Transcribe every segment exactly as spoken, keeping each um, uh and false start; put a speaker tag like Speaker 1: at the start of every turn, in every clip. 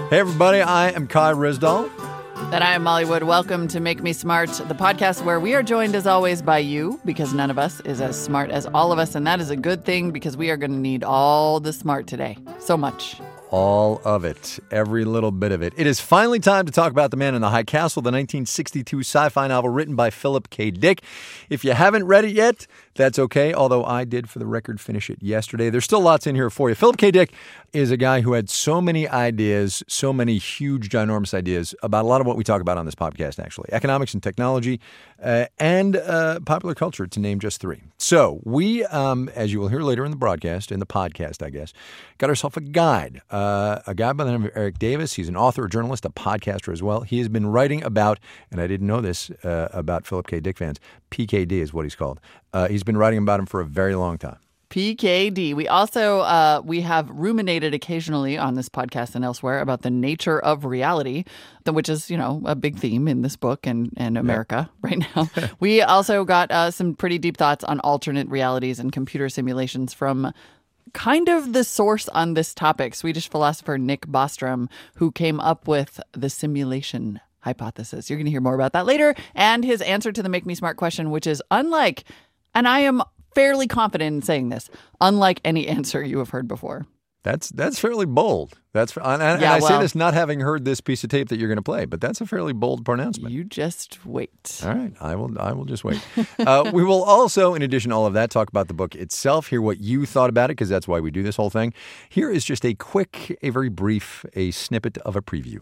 Speaker 1: Hey, everybody, I am Kai Ryssdal.
Speaker 2: And I am Molly Wood. Welcome to Make Me Smart, the podcast where we are joined, as always, by you, because none of us is as smart as all of us, and that is a good thing, because we are going to need all the smart today. So much.
Speaker 1: All of it. Every little bit of it. It is finally time to talk about The Man in the High Castle, the nineteen sixty-two sci-fi novel written by Philip K. Dick. If you haven't read it yet, that's okay, although I did, for the record, finish it yesterday. There's still lots in here for you. Philip K. Dick is a guy who had so many ideas, so many huge, ginormous ideas about a lot of what we talk about on this podcast, actually. Economics and technology uh, and uh, popular culture, to name just three. So we, um, as you will hear later in the broadcast, in the podcast, I guess, got ourselves a guide. Uh, a guy by the name of Eric Davis. He's an author, a journalist, a podcaster as well. He has been writing about, and I didn't know this uh, about Philip K. Dick fans, P K D is what he's called. Uh, he's been writing about him for a very long time.
Speaker 2: P K D. We also, uh, we have ruminated occasionally on this podcast and elsewhere about the nature of reality, which is, you know, a big theme in this book and, and America yeah. right now. We also got uh, some pretty deep thoughts on alternate realities and computer simulations from kind of the source on this topic, Swedish philosopher Nick Bostrom, who came up with the simulation hypothesis. You're going to hear more about that later, and his answer to the Make Me Smart question, which is unlike, and I am fairly confident in saying this, unlike any answer you have heard before. That's
Speaker 1: that's fairly bold. That's and, and
Speaker 2: yeah,
Speaker 1: I
Speaker 2: well,
Speaker 1: say this not having heard this piece of tape that you're going to play, but that's a fairly bold pronouncement.
Speaker 2: You just wait.
Speaker 1: All right, I will. I will just wait. uh, we will also, in addition to all of that, talk about the book itself. Hear what you thought about it, because that's why we do this whole thing. Here is just a quick, a very brief, a snippet of a preview.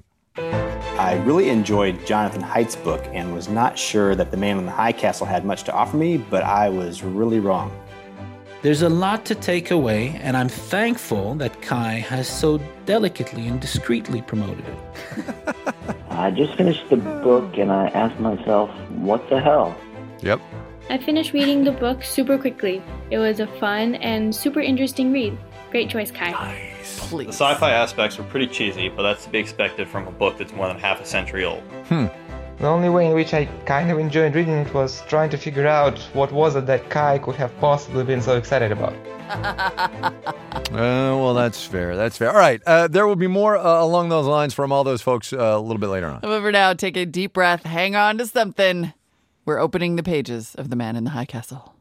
Speaker 3: I really enjoyed Jonathan Haidt's book and was not sure that The Man in the High Castle had much to offer me, but I was really wrong.
Speaker 4: There's a lot to take away, and I'm thankful that Kai has so delicately and discreetly promoted it.
Speaker 5: I just finished the book, and I asked myself, what the hell?
Speaker 1: Yep.
Speaker 6: I finished reading the book super quickly. It was a fun and super interesting read. Great choice, Kai.
Speaker 1: Nice.
Speaker 2: Please.
Speaker 7: The sci-fi aspects were pretty cheesy, but that's to be expected from a book that's more than half a century old.
Speaker 1: Hmm.
Speaker 8: The only way in which I kind of enjoyed reading it was trying to figure out what was it that Kai could have possibly been so excited about.
Speaker 1: uh, well, that's fair. That's fair. All right. Uh, there will be more uh, along those lines from all those folks uh, a little bit later on.
Speaker 2: But for now, take a deep breath. Hang on to something. We're opening the pages of The Man in the High Castle.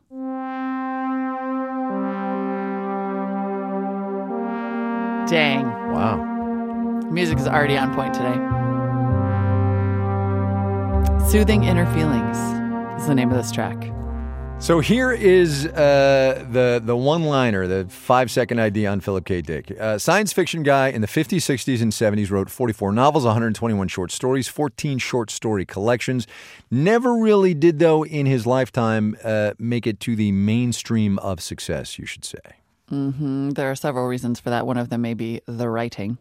Speaker 2: Dang.
Speaker 1: Wow.
Speaker 2: Music is already on point today. Soothing Inner Feelings is the name of this track.
Speaker 1: So here is uh, the the one-liner, the five-second idea on Philip K. Dick. Uh, science fiction guy in the fifties, sixties, and seventies, wrote forty-four novels, one hundred twenty-one short stories, fourteen short story collections. Never really did, though, in his lifetime, uh, make it to the mainstream of success, you should say.
Speaker 2: Mm-hmm. There are several reasons for that. One of them may be the writing.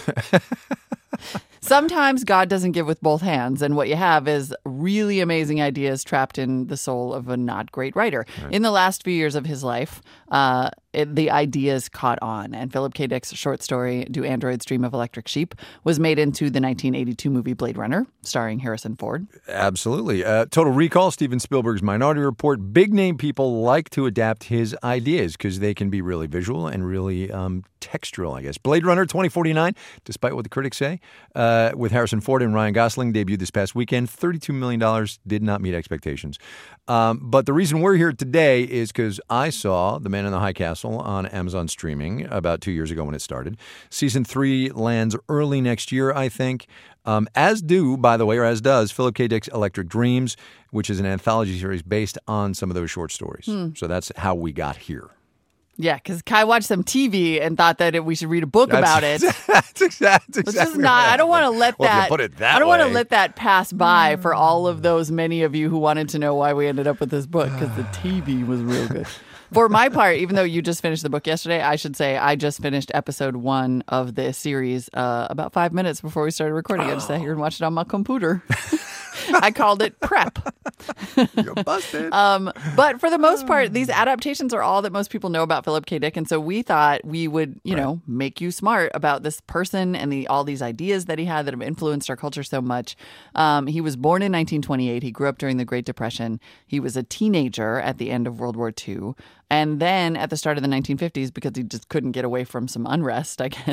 Speaker 2: Sometimes God doesn't give with both hands, and what you have is really amazing ideas trapped in the soul of a not great writer. Right. In the last few years of his life, uh, it, the ideas caught on, and Philip K. Dick's short story, Do Androids Dream of Electric Sheep, was made into the nineteen eighty-two movie Blade Runner, starring Harrison Ford.
Speaker 1: Absolutely. Uh, Total Recall, Steven Spielberg's Minority Report. Big-name people like to adapt his ideas because they can be really visual and really um, textural, I guess. Blade Runner twenty forty-nine, despite what the critics say, uh, with Harrison Ford and Ryan Gosling, debuted this past weekend. thirty-two million dollars, did not meet expectations. Um, but the reason we're here today is because I saw The Man in the High Castle on Amazon Streaming about two years ago when it started. Season three lands early next year, I think. Um, as do, by the way, or as does, Philip K. Dick's Electric Dreams, which is an anthology series based on some of those short stories. Hmm. So that's how we got here.
Speaker 2: Yeah, because Kai watched some T V and thought that it, we should read a book
Speaker 1: that's,
Speaker 2: about it.
Speaker 1: That's exactly.
Speaker 2: Let's just not. I don't want to let
Speaker 1: well,
Speaker 2: that.
Speaker 1: If you put it that
Speaker 2: I don't
Speaker 1: way.
Speaker 2: want to let that pass by for all of those many of you who wanted to know why we ended up with this book, because the T V was real good. For my part, even though you just finished the book yesterday, I should say I just finished episode one of the series uh, about five minutes before we started recording. Oh. I just sat here and watched it on my computer. I called it prep.
Speaker 1: You're busted.
Speaker 2: Um, but for the most part, these adaptations are all that most people know about Philip K. Dick. And so we thought we would, you right. know, make you smart about this person and the all these ideas that he had that have influenced our culture so much. Um, he was born in nineteen twenty-eight. He grew up during the Great Depression. He was a teenager at the end of World War Two. And then at the start of the nineteen fifties, because he just couldn't get away from some unrest, I guess,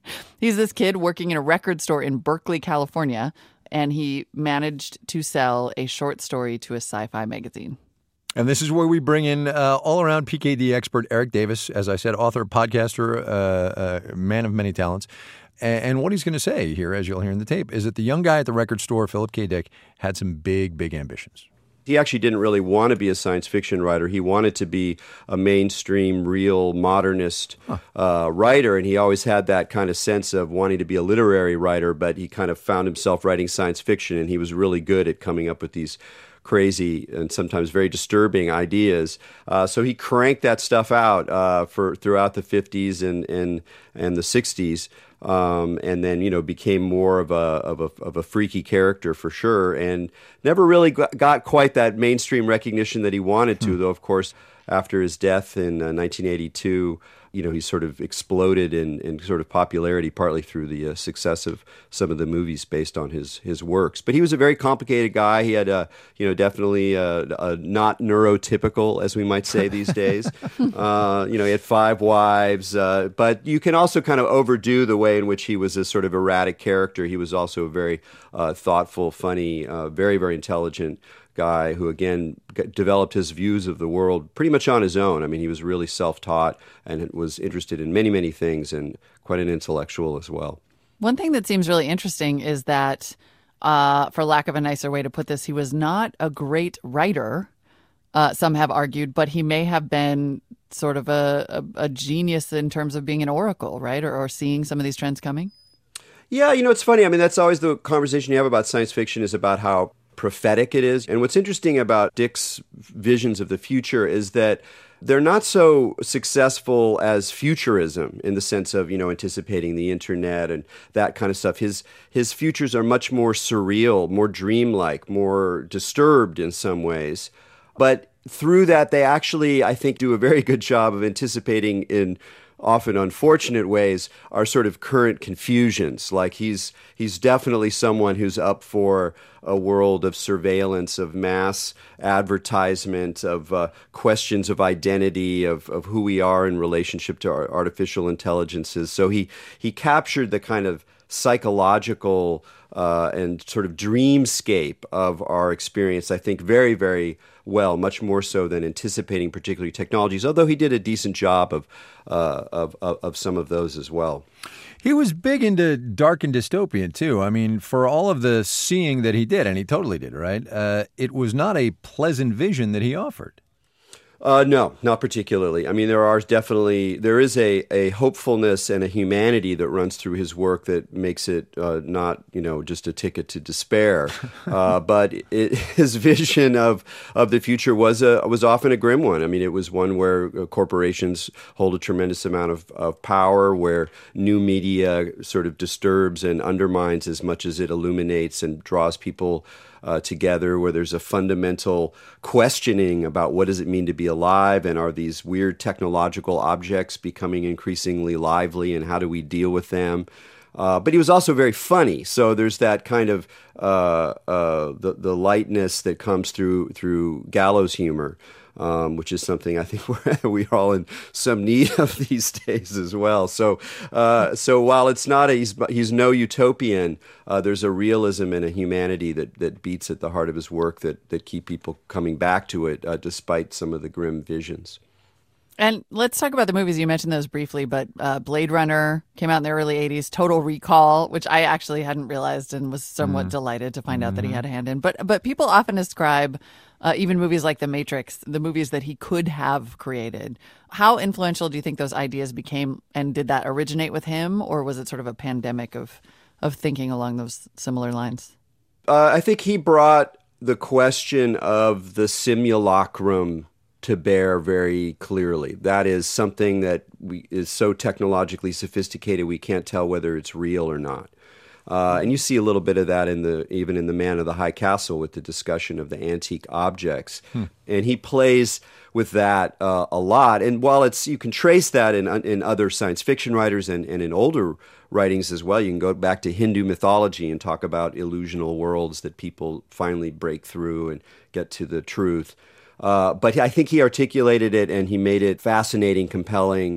Speaker 2: He's this kid working in a record store in Berkeley, California, and he managed to sell a short story to a sci-fi magazine.
Speaker 1: And this is where we bring in uh, all-around P K D expert Eric Davis, as I said, author, podcaster, uh, uh, man of many talents. And, and what he's going to say here, as you'll hear in the tape, is that the young guy at the record store, Philip K. Dick, had some big, big ambitions.
Speaker 9: He actually didn't really want to be a science fiction writer. He wanted to be a mainstream, real, modernist huh. uh, writer, and he always had that kind of sense of wanting to be a literary writer, but he kind of found himself writing science fiction, and he was really good at coming up with these crazy and sometimes very disturbing ideas. Uh, so he cranked that stuff out uh, for throughout the fifties and and, and the sixties. Um, and then, you know, became more of a, of a of a freaky character for sure, and never really got quite that mainstream recognition that he wanted to, hmm. though, of course, after his death in uh, nineteen eighty-two, you know, he sort of exploded in, in sort of popularity, partly through the uh, success of some of the movies based on his his works. But he was a very complicated guy. He had, a, you know, definitely a, a not neurotypical, as we might say these days. uh, you know, he had five wives. Uh, but you can also kind of overdo the way in which he was a sort of erratic character. He was also a very uh, thoughtful, funny, uh, very, very intelligent guy who, again, developed his views of the world pretty much on his own. I mean, he was really self-taught and was interested in many, many things, and quite an intellectual as well.
Speaker 2: One thing that seems really interesting is that, uh, for lack of a nicer way to put this, he was not a great writer, uh, some have argued, but he may have been sort of a, a, a genius in terms of being an oracle, right, or, or seeing some of these trends coming?
Speaker 9: Yeah, you know, it's funny. I mean, that's always the conversation you have about science fiction, is about how prophetic it is. And what's interesting about Dick's visions of the future is that they're not so successful as futurism in the sense of, you know, anticipating the internet and that kind of stuff. His his futures are much more surreal, more dreamlike, more disturbed in some ways. But through that, they actually, I think, do a very good job of anticipating in often unfortunate ways our sort of current confusions. Like he's he's definitely someone who's up for a world of surveillance, of mass advertisement, of uh, questions of identity, of, of who we are in relationship to our artificial intelligences. So he he captured the kind of psychological uh, and sort of dreamscape of our experience, I think, very, very well, much more so than anticipating particular technologies, although he did a decent job of, uh, of, of, of some of those as well.
Speaker 1: He was big into dark and dystopian, too. I mean, for all of the seeing that he did, and he totally did, right? Uh, it was not a pleasant vision that he offered.
Speaker 9: Uh, no, not particularly. I mean, there are definitely, there is a, a hopefulness and a humanity that runs through his work that makes it uh, not, you know, just a ticket to despair. uh, but it, his vision of, of the future was a, was often a grim one. I mean, it was one where corporations hold a tremendous amount of, of power, where new media sort of disturbs and undermines as much as it illuminates and draws people Uh, together, where there's a fundamental questioning about what does it mean to be alive, and are these weird technological objects becoming increasingly lively, and how do we deal with them? Uh, but he was also very funny, so there's that kind of uh, uh, the the lightness that comes through through gallows humor. Um, which is something I think we're, we are all in some need of these days as well. So, uh, so while it's not a, he's, he's no utopian, uh, there's a realism and a humanity that, that beats at the heart of his work that, that keep people coming back to it, uh, despite some of the grim visions.
Speaker 2: And let's talk about the movies. You mentioned those briefly, but uh, Blade Runner came out in the early eighties, Total Recall, which I actually hadn't realized and was somewhat mm. delighted to find mm-hmm. out that he had a hand in. But but people often ascribe uh, even movies like The Matrix, the movies that he could have created. How influential do you think those ideas became, and did that originate with him, or was it sort of a pandemic of, of thinking along those similar lines?
Speaker 9: Uh, I think he brought the question of the simulacrum to bear very clearly. That is something that we, is so technologically sophisticated we can't tell whether it's real or not. Uh, and you see a little bit of that in the even in The Man of the High Castle with the discussion of the antique objects. Hmm. And he plays with that uh, a lot. And while it's you can trace that in in other science fiction writers and, and in older writings as well. You can go back to Hindu mythology and talk about illusional worlds that people finally break through and get to the truth. Uh, but I think he articulated it and he made it fascinating, compelling,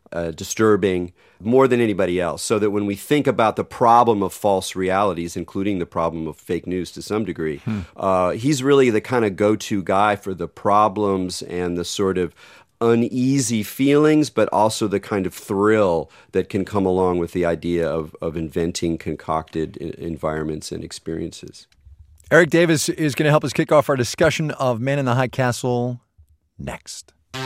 Speaker 9: uh, disturbing more than anybody else. So that when we think about the problem of false realities, including the problem of fake news to some degree, hmm. uh, he's really the kind of go-to guy for the problems and the sort of uneasy feelings, but also the kind of thrill that can come along with the idea of, of inventing concocted environments and experiences.
Speaker 1: Eric Davis is going to help us kick off our discussion of Man in the High Castle next.
Speaker 2: All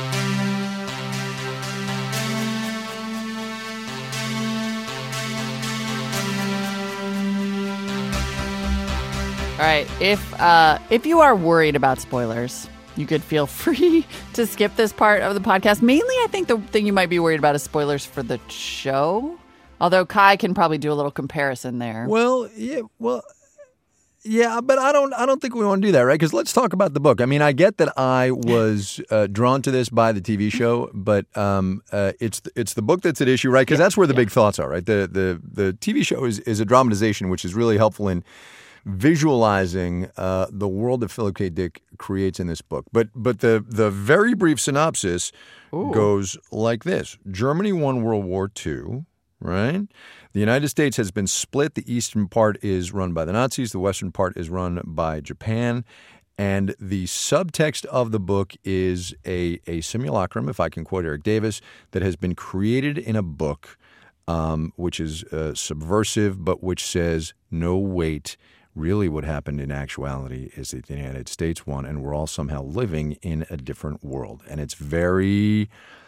Speaker 2: right, if uh, if you are worried about spoilers, you could feel free to skip this part of the podcast. Mainly, I think the thing you might be worried about is spoilers for the show. Although Kai can probably do a little comparison there.
Speaker 1: Well, yeah, well, yeah, but I don't, I don't think we want to do that, right? Because let's talk about the book. I mean, I get that I was uh, drawn to this by the T V show, but um, uh, it's it's the book that's at issue, right? Because yeah, that's where the yeah. big thoughts are, right? The the the T V show is is a dramatization, which is really helpful in visualizing uh, the world that Philip K. Dick creates in this book. But but the the very brief synopsis Ooh. goes like this. Germany won World War Two, right? The United States has been split. The eastern part is run by the Nazis. The western part is run by Japan. And the subtext of the book is a, a simulacrum, if I can quote Eric Davis, that has been created in a book um, which is uh, subversive, but which says, no, wait, really what happened in actuality is that the United States won, and we're all somehow living in a different world. And it's very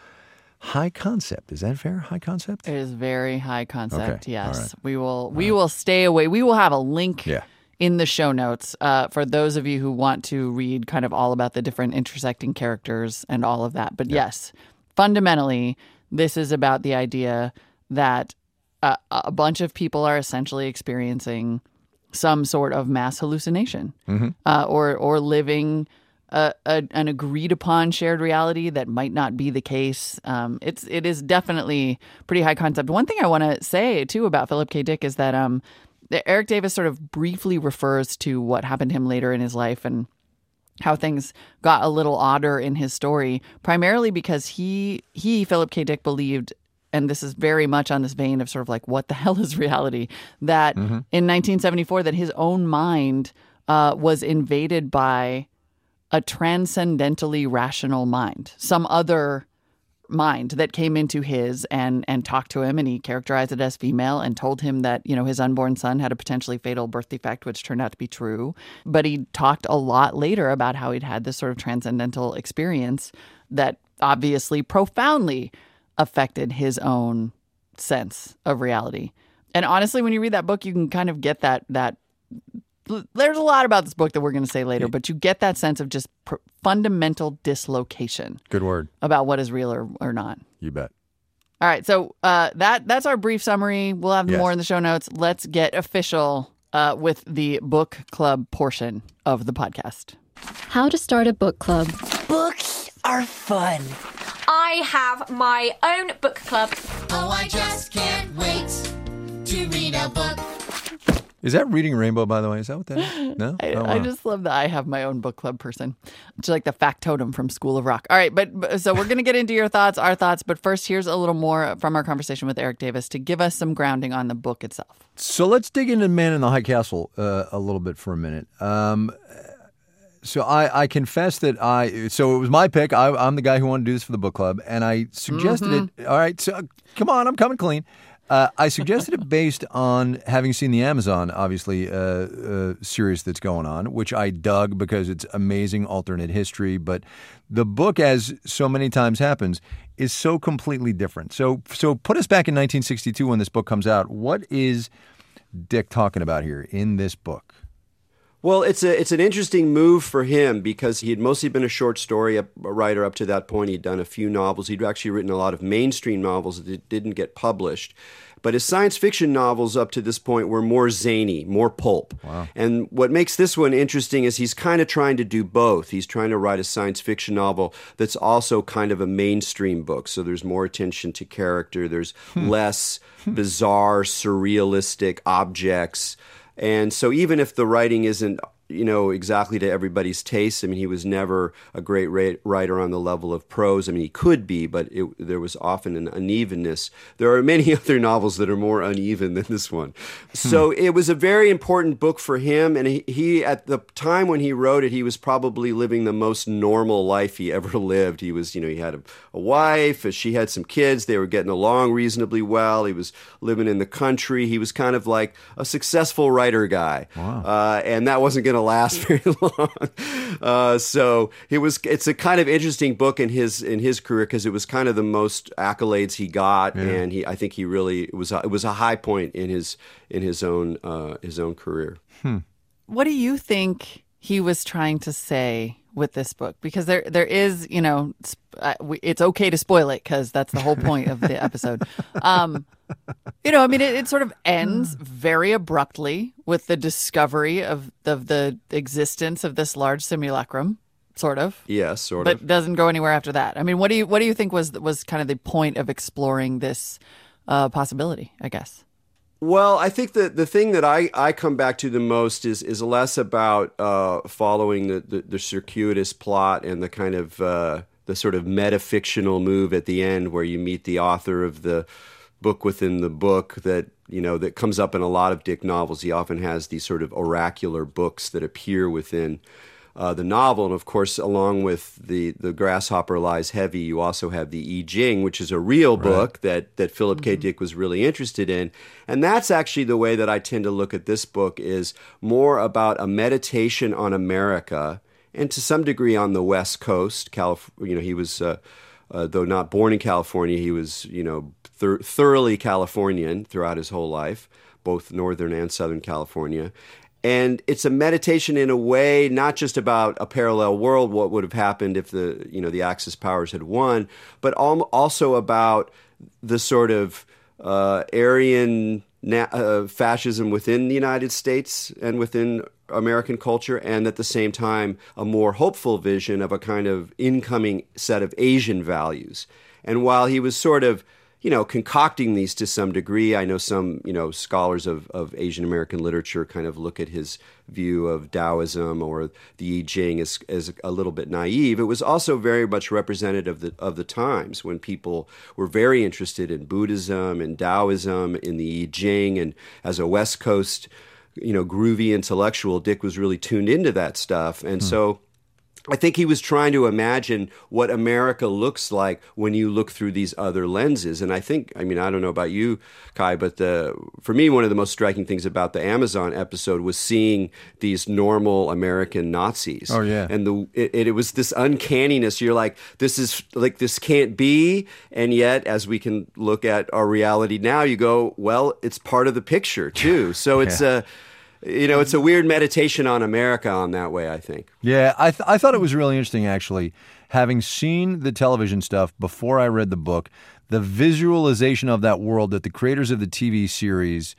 Speaker 1: high concept. Is that fair? High concept?
Speaker 2: It is very high concept,
Speaker 1: okay.
Speaker 2: yes.
Speaker 1: Right.
Speaker 2: We will we
Speaker 1: right.
Speaker 2: will stay away. We will have a link
Speaker 1: yeah.
Speaker 2: in the show notes uh, for those of you who want to read kind of all about the different intersecting characters and all of that. But yeah. yes, fundamentally, this is about the idea that uh, a bunch of people are essentially experiencing some sort of mass hallucination
Speaker 1: mm-hmm.
Speaker 2: uh, or or living a, a, an agreed upon shared reality that might not be the case. Um, it's it is definitely pretty high concept. One thing I want to say too about Philip K. Dick is that um, Eric Davis sort of briefly refers to what happened to him later in his life and how things got a little odder in his story, primarily because he he Philip K. Dick believed, and this is very much on this vein of sort of like, what the hell is reality? That mm-hmm. in nineteen seventy-four, that his own mind uh, was invaded by a transcendentally rational mind, some other mind that came into his and and talked to him, and he characterized it as female and told him that, you know, his unborn son had a potentially fatal birth defect, which turned out to be true. But he talked a lot later about how he'd had this sort of transcendental experience that obviously profoundly affected his own sense of reality. And honestly, when you read that book, you can kind of get that that there's a lot about this book that we're going to say later, but you get that sense of just pr- fundamental dislocation.
Speaker 1: Good word.
Speaker 2: About what is real or, or not.
Speaker 1: You bet.
Speaker 2: All right, so uh, that that's our brief summary. We'll have yes. more in the show notes. Let's get official uh, with the book club portion of the podcast.
Speaker 10: How to start a book club.
Speaker 11: Books are fun. I have my own book club.
Speaker 12: Oh, I just can't wait to read a book.
Speaker 1: Is that Reading Rainbow, by the way? Is that what that is? No?
Speaker 2: I,
Speaker 1: oh, wow.
Speaker 2: I just love that I have my own book club person. It's like the factotum from School of Rock. All right, but, but so we're going to get into your thoughts, our thoughts, but first, here's a little more from our conversation with Eric Davis to give us some grounding on the book itself.
Speaker 1: So let's dig into Man in the High Castle uh, a little bit for a minute. Um, so I, I confess that I, so it was my pick. I, I'm the guy who wanted to do this for the book club, and I suggested mm-hmm. it. All right, so come on, I'm coming clean. Uh, I suggested it based on having seen the Amazon, obviously, uh, uh, series that's going on, which I dug because it's amazing alternate history. But the book, as so many times happens, is so completely different. So, so put us back in nineteen sixty-two when this book comes out. What is Dick talking about here in this book?
Speaker 9: Well, it's a it's an interesting move for him because he had mostly been a short story writer up to that point. He'd done a few novels. He'd actually written a lot of mainstream novels that didn't get published. But his science fiction novels up to this point were more zany, more pulp.
Speaker 1: Wow.
Speaker 9: And what makes this one interesting is he's kind of trying to do both. He's trying to write a science fiction novel that's also kind of a mainstream book. So there's more attention to character. There's hmm. less bizarre, surrealistic objects. And so even if the writing isn't you know, exactly to everybody's taste. I mean, he was never a great ra- writer on the level of prose. I mean, he could be, but it, there was often an unevenness. There are many other novels that are more uneven than this one. So it was a very important book for him. And he, he, at the time when he wrote it, he was probably living the most normal life he ever lived. He was, you know, he had a, a wife, she had some kids, they were getting along reasonably well. He was living in the country. He was kind of like a successful writer guy.
Speaker 1: Wow.
Speaker 9: Uh, and that wasn't going to last very long. Uh, so it was, it's a kind of interesting book in his, in his career because it was kind of the most accolades he got.
Speaker 1: Yeah.
Speaker 9: And he, I think he really, it was, a, it was a high point in his, in his own, uh, his own career.
Speaker 1: Hmm.
Speaker 2: What do you think he was trying to say with this book? Because there, there is, you know, it's okay to spoil it because that's the whole point of the episode. Um, you know, I mean, it, it sort of ends very abruptly with the discovery of, of the existence of this large simulacrum, sort of.
Speaker 9: Yes, sort
Speaker 2: but
Speaker 9: of.
Speaker 2: But doesn't go anywhere after that. I mean, what do you what do you think was was kind of the point of exploring this uh, possibility, I guess?
Speaker 9: Well, I think that the thing that I, I come back to the most is is less about uh, following the, the, the circuitous plot and the kind of uh, the sort of metafictional move at the end where you meet the author of the book within the book that, you know, that comes up in a lot of Dick novels. He often has these sort of oracular books that appear within uh, the novel. And of course, along with the, the Grasshopper Lies Heavy, you also have the I Ching, which is a real book right. that, that Philip mm-hmm. K. Dick was really interested in. And that's actually the way that I tend to look at this book, is more about a meditation on America and to some degree on the West Coast. Calif- you know, he was, uh, uh, though not born in California, he was, you know, Thir- thoroughly Californian throughout his whole life, both Northern and Southern California. And it's a meditation in a way, not just about a parallel world, what would have happened if the, you know, the Axis powers had won, but al- also about the sort of uh, Aryan na- uh, fascism within the United States and within American culture, and at the same time, a more hopeful vision of a kind of incoming set of Asian values. And while he was sort of, you know, concocting these to some degree, I know some, you know, scholars of, of Asian American literature kind of look at his view of Taoism or the I Ching as, as a little bit naive. It was also very much representative of the, of the times when people were very interested in Buddhism and Taoism, in the I Ching, and as a West Coast, you know, groovy intellectual, Dick was really tuned into that stuff. And hmm. so I think he was trying to imagine what America looks like when you look through these other lenses. And I think, I mean, I don't know about you, Kai, but the, for me, one of the most striking things about the Amazon episode was seeing these normal American Nazis.
Speaker 1: Oh, yeah.
Speaker 9: And the it, it was this uncanniness. You're like, this is like, this can't be. And yet, as we can look at our reality now, you go, well, it's part of the picture, too. So it's a... yeah. You know, it's a weird meditation on America on that way, I think.
Speaker 1: Yeah, I th- I thought it was really interesting, actually, having seen the television stuff before I read the book, the visualization of that world that the creators of the T V series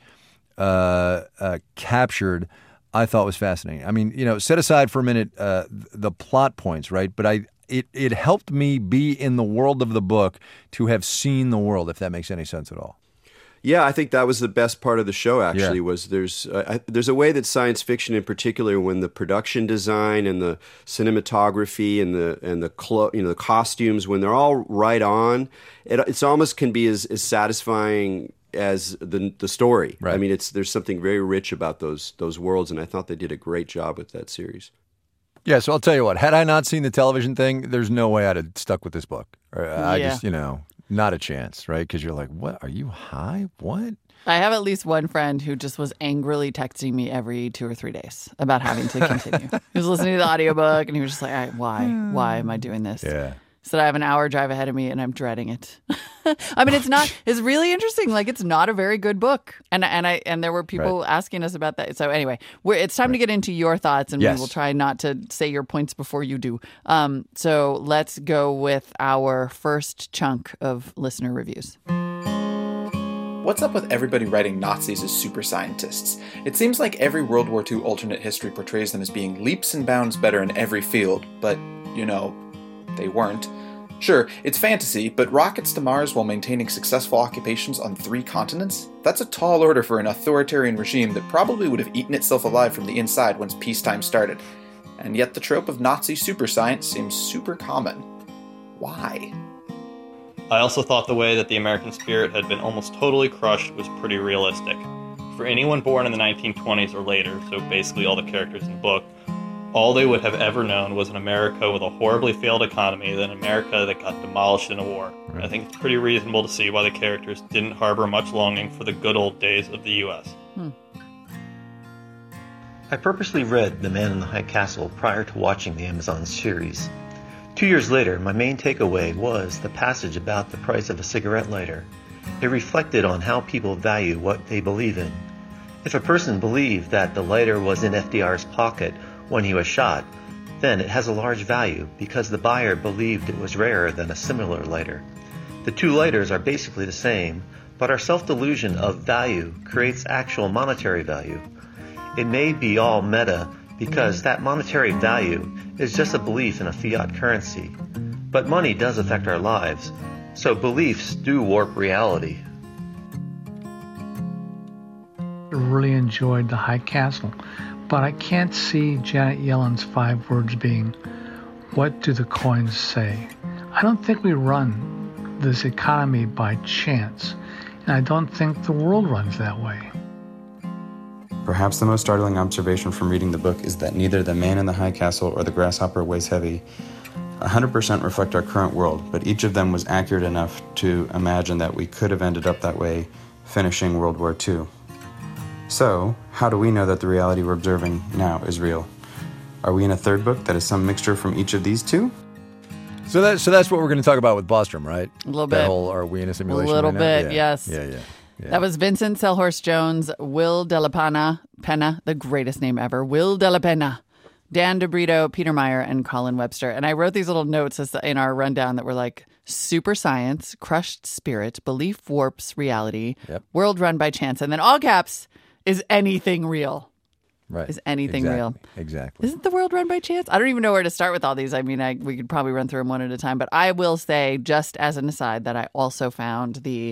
Speaker 1: uh, uh, captured, I thought was fascinating. I mean, you know, set aside for a minute uh, the plot points, right? But I it, it helped me be in the world of the book to have seen the world, if that makes any sense at all.
Speaker 9: Yeah, I think that was the best part of the show, actually,
Speaker 1: yeah.
Speaker 9: was there's uh, there's a way that science fiction in particular, when the production design and the cinematography and the and the clo- you know the costumes, when they're all right on, it it's almost can be as, as satisfying as the the story.
Speaker 1: Right.
Speaker 9: I mean, it's there's something very rich about those those worlds, and I thought they did a great job with that series.
Speaker 1: Yeah, so I'll tell you what, had I not seen the television thing, there's no way I'd have stuck with this book. Or I
Speaker 2: yeah.
Speaker 1: just, you know... Not a chance, right? Because you're like, what? Are you high? What?
Speaker 2: I have at least one friend who just was angrily texting me every two or three days about having to continue. He was listening to the audiobook and he was just like, all right, why? Why am I doing this?
Speaker 1: Yeah.
Speaker 2: He said, I have an hour drive ahead of me and I'm dreading it. I mean, it's not, it's really interesting. Like, it's not a very good book. And and I and there were people right. asking us about that. So anyway, we're, it's time right. to get into your thoughts, and
Speaker 1: yes.
Speaker 2: we will try not to say your points before you do. Um, so let's go with our first chunk of listener reviews.
Speaker 13: What's up with everybody writing Nazis as super scientists? It seems like every World War Two alternate history portrays them as being leaps and bounds better in every field, but, you know, they weren't. Sure, it's fantasy, but rockets to Mars while maintaining successful occupations on three continents? That's a tall order for an authoritarian regime that probably would have eaten itself alive from the inside once peacetime started. And yet the trope of Nazi super science seems super common. Why?
Speaker 7: I also thought the way that the American spirit had been almost totally crushed was pretty realistic. For anyone born in the nineteen twenties or later, so basically all the characters in the book, all they would have ever known was an America with a horribly failed economy than an America that got demolished in a war. Right. I think it's pretty reasonable to see why the characters didn't harbor much longing for the good old days of the U S. Hmm.
Speaker 14: I purposely read The Man in the High Castle prior to watching the Amazon series. Two years later, my main takeaway was the passage about the price of a cigarette lighter. It reflected on how people value what they believe in. If a person believed that the lighter was in F D R's pocket when he was shot, then it has a large value because the buyer believed it was rarer than a similar lighter. The two lighters are basically the same, but our self-delusion of value creates actual monetary value. It may be all meta because that monetary value is just a belief in a fiat currency. But money does affect our lives, so beliefs do warp reality.
Speaker 15: I really enjoyed The High Castle. But I can't see Janet Yellen's five words being, what do the coins say? I don't think we run this economy by chance, and I don't think the world runs that way.
Speaker 16: Perhaps the most startling observation from reading the book is that neither The Man in the High Castle or The Grasshopper Weighs Heavy one hundred percent reflect our current world, but each of them was accurate enough to imagine that we could have ended up that way, finishing World War Two. So, how do we know that the reality we're observing now is real? Are we in a third book that is some mixture from each of these two?
Speaker 1: So that so that's what we're going to talk about with Bostrom, right?
Speaker 2: A little
Speaker 1: that
Speaker 2: bit.
Speaker 1: Whole, are we in a simulation?
Speaker 2: A little
Speaker 1: right
Speaker 2: bit,
Speaker 1: yeah.
Speaker 2: yes.
Speaker 1: Yeah, yeah, yeah.
Speaker 2: That was Vincent Selhorst Jones, Will De La Pena, Pena, the greatest name ever, Will De La Pena, Dan DeBrito, Peter Meyer, and Colin Webster. And I wrote these little notes in our rundown that were like, super science, crushed spirit, belief warps reality,
Speaker 1: yep.
Speaker 2: world run by chance, and then all caps, is anything real?
Speaker 1: Right.
Speaker 2: Is anything
Speaker 1: exactly.
Speaker 2: real?
Speaker 1: Exactly.
Speaker 2: Isn't the world run by chance? I don't even know where to start with all these. I mean, I, we could probably run through them one at a time, but I will say, just as an aside, that I also found the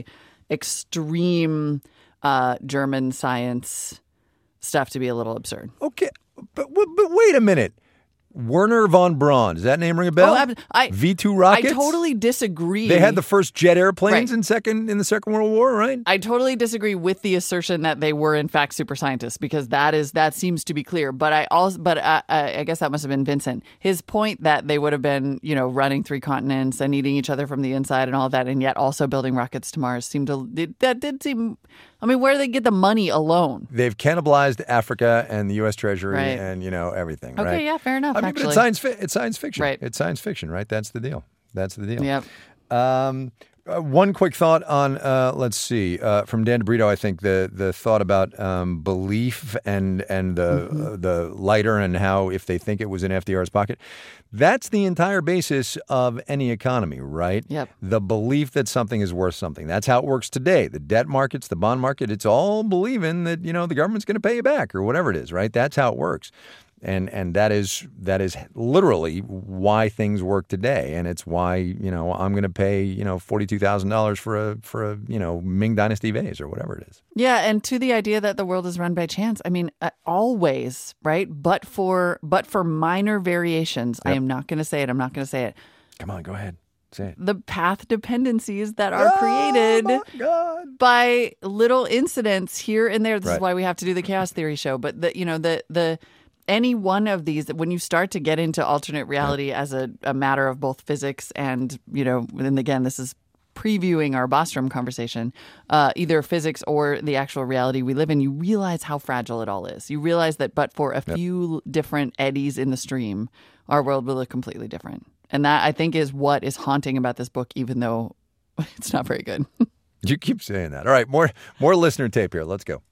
Speaker 2: extreme uh, German science stuff to be a little absurd.
Speaker 1: Okay, but, but wait a minute. Werner von Braun. Does that name ring a bell?
Speaker 2: Oh, I,
Speaker 1: V two rockets?
Speaker 2: I totally disagree.
Speaker 1: They had the first jet airplanes
Speaker 2: right.
Speaker 1: in second in the Second World War, right?
Speaker 2: I totally disagree with the assertion that they were in fact super scientists, because that is that seems to be clear. But I also, but I, I guess that must have been Vincent. His point that they would have been, you know, running three continents and eating each other from the inside and all of that, and yet also building rockets to Mars seemed to it, that did seem. I mean, where do they get the money alone?
Speaker 1: They've cannibalized Africa and the U S Treasury
Speaker 2: right.
Speaker 1: and, you know, everything,
Speaker 2: okay,
Speaker 1: right?
Speaker 2: Okay, yeah, fair enough,
Speaker 1: I mean,
Speaker 2: actually.
Speaker 1: but it's science, fi- it's science fiction.
Speaker 2: Right.
Speaker 1: It's science fiction, right? That's the deal. That's the deal.
Speaker 2: Yep.
Speaker 1: Um, uh, one quick thought on, uh, let's see, uh, from Dan DeBrito, I think the the thought about um, belief and and the mm-hmm. uh, the lighter and how if they think it was in F D R's pocket, that's the entire basis of any economy, right?
Speaker 2: Yep.
Speaker 1: The belief that something is worth something. That's how it works today. The debt markets, the bond market, it's all believing that, you know, the government's going to pay you back or whatever it is, right? That's how it works. And and that is that is literally why things work today, and it's why, you know, I'm going to pay, you know, forty-two thousand dollars for a for a you know Ming Dynasty vase or whatever it is.
Speaker 2: Yeah, and to the idea that the world is run by chance, I mean, uh, always, right? But for but for minor variations, yep. I am not going to say it. I'm not going to say it.
Speaker 1: Come on, go ahead. Say it.
Speaker 2: The path dependencies that are
Speaker 1: oh,
Speaker 2: created
Speaker 1: my God.
Speaker 2: by little incidents here and there. This
Speaker 1: right.
Speaker 2: is why we have to do the chaos theory show. But the you know the the. Any one of these, when you start to get into alternate reality as a, a matter of both physics and, you know, and again, this is previewing our Bostrom conversation, uh, either physics or the actual reality we live in, you realize how fragile it all is. You realize that but for a yep. few different eddies in the stream, our world will look completely different. And that, I think, is what is haunting about this book, even though it's not very good.
Speaker 1: You keep saying that. All right, more more listener tape here. Let's go.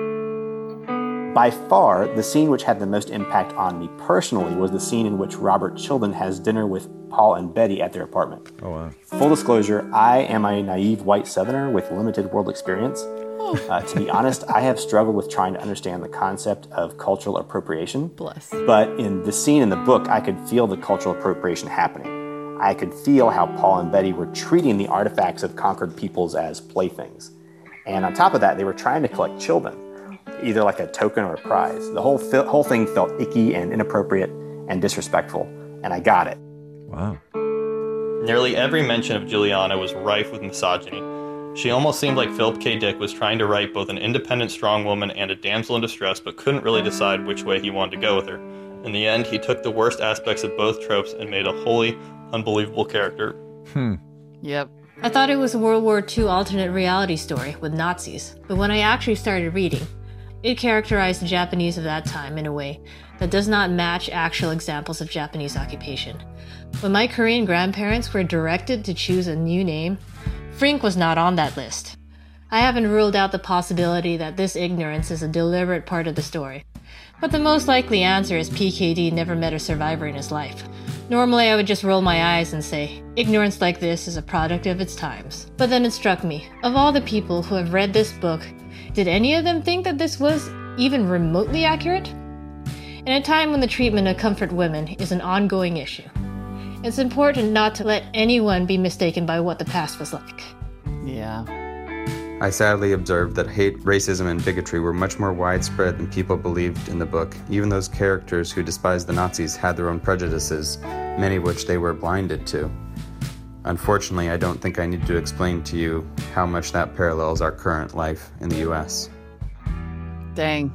Speaker 3: By far, the scene which had the most impact on me personally was the scene in which Robert Chilton has dinner with Paul and Betty at their apartment.
Speaker 1: Oh, wow.
Speaker 3: Full disclosure, I am a naive white Southerner with limited world experience. Uh, to be honest, I have struggled with trying to understand the concept of cultural appropriation.
Speaker 2: Bless.
Speaker 3: But in the scene in the book, I could feel the cultural appropriation happening. I could feel how Paul and Betty were treating the artifacts of conquered peoples as playthings. And on top of that, they were trying to collect children, either like a token or a prize. The whole fi- whole thing felt icky and inappropriate and disrespectful, and I got it.
Speaker 1: Wow.
Speaker 7: Nearly every mention of Juliana was rife with misogyny. She almost seemed like Philip K. Dick was trying to write both an independent, strong woman and a damsel in distress, but couldn't really decide which way he wanted to go with her. In the end, he took the worst aspects of both tropes and made a wholly unbelievable character.
Speaker 1: Hmm.
Speaker 2: Yep.
Speaker 17: I thought it was a World War Two alternate reality story with Nazis, but when I actually started reading, it characterized the Japanese of that time in a way that does not match actual examples of Japanese occupation. When my Korean grandparents were directed to choose a new name, Frink was not on that list. I haven't ruled out the possibility that this ignorance is a deliberate part of the story, but the most likely answer is P K D never met a survivor in his life. Normally I would just roll my eyes and say, ignorance like this is a product of its times. But then it struck me, of all the people who have read this book, did any of them think that this was even remotely accurate? In a time when the treatment of comfort women is an ongoing issue, it's important not to let anyone be mistaken by what the past was like.
Speaker 2: Yeah.
Speaker 16: I sadly observed that hate, racism, and bigotry were much more widespread than people believed in the book. Even those characters who despised the Nazis had their own prejudices, many of which they were blinded to. Unfortunately, I don't think I need to explain to you how much that parallels our current life in the U S.
Speaker 2: Dang.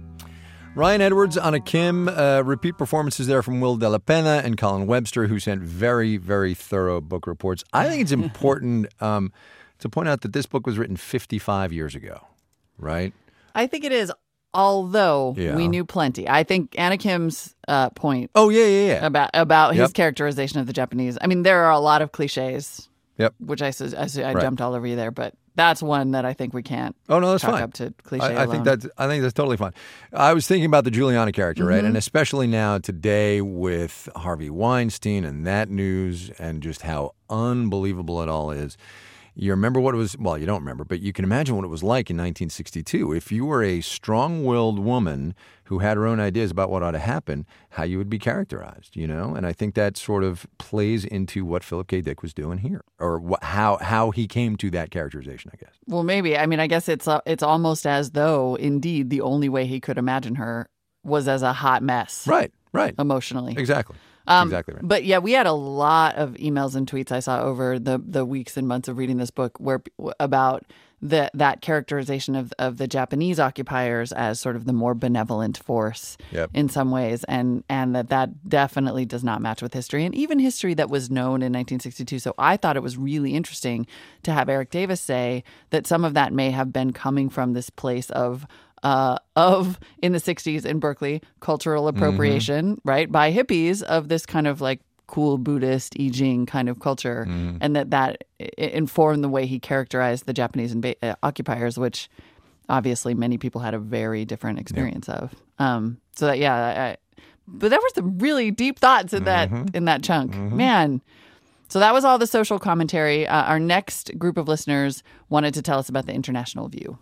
Speaker 1: Ryan Edwards, Anna Kim, uh, repeat performances there from Will De La Pena and Colin Webster, who sent very, very thorough book reports. I think it's important um, to point out that this book was written fifty-five years ago, right?
Speaker 2: I think it is, although
Speaker 1: Yeah.
Speaker 2: we knew plenty. I think Anna Kim's uh, point
Speaker 1: Oh, yeah, yeah, yeah.
Speaker 2: about about his
Speaker 1: Yep.
Speaker 2: characterization of the Japanese. I mean, there are a lot of cliches,
Speaker 1: Yep.
Speaker 2: which I, s- I, s- I
Speaker 1: Right.
Speaker 2: jumped all over you there, but that's one that I think we can't
Speaker 1: Oh, no, that's
Speaker 2: chalk
Speaker 1: fine.
Speaker 2: up to cliche
Speaker 1: I, I
Speaker 2: alone.
Speaker 1: think that's I think that's totally fine. I was thinking about the Giuliani character, right?
Speaker 2: Mhm.
Speaker 1: And especially now today with Harvey Weinstein and that news and just how unbelievable it all is. You remember what it was, well, you don't remember, but you can imagine what it was like in nineteen sixty-two. If you were a strong-willed woman who had her own ideas about what ought to happen, how you would be characterized, you know? And I think that sort of plays into what Philip K. Dick was doing here, or wh- how how he came to that characterization, I guess.
Speaker 2: Well, maybe. I mean, I guess it's uh, it's almost as though, indeed, the only way he could imagine her was as a hot mess.
Speaker 1: Right, right.
Speaker 2: Emotionally.
Speaker 1: Exactly.
Speaker 2: Um,
Speaker 1: exactly right.
Speaker 2: But yeah, we had a lot of emails and tweets I saw over the, the weeks and months of reading this book where about the that characterization of of the Japanese occupiers as sort of the more benevolent force
Speaker 1: Yep.
Speaker 2: in some ways, and and that that definitely does not match with history, and even history that was known in nineteen sixty-two. So I thought it was really interesting to have Eric Davis say that some of that may have been coming from this place of uh, of in the sixties in Berkeley cultural appropriation, right, by hippies of this kind of like cool Buddhist I Ching kind of culture,
Speaker 1: Mm-hmm.
Speaker 2: and that that i- informed the way he characterized the Japanese inva- uh, occupiers, which obviously many people had a very different experience of. Um, so that yeah, I, I, but there were some really deep thoughts in that
Speaker 1: Mhm.
Speaker 2: in that chunk,
Speaker 1: Mhm.
Speaker 2: man. So that was all the social commentary. Uh, our next group of listeners wanted to tell us about the international view.